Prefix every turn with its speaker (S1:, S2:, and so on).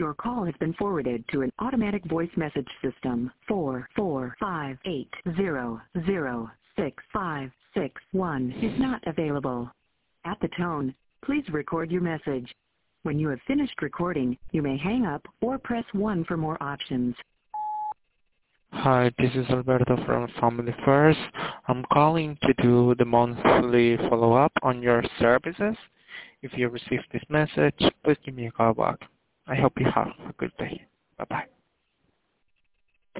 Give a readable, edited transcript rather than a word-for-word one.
S1: Your call has been forwarded to an automatic voice message system. 44580065661 is not available. At the tone, please record your message. When you have finished recording, you may hang up or press 1 for more options.
S2: Hi, this is Alberto from Family First. I'm calling to do the monthly follow-up on your services. If you receive this message, please give me a call back. I hope you have a good day. Bye-bye.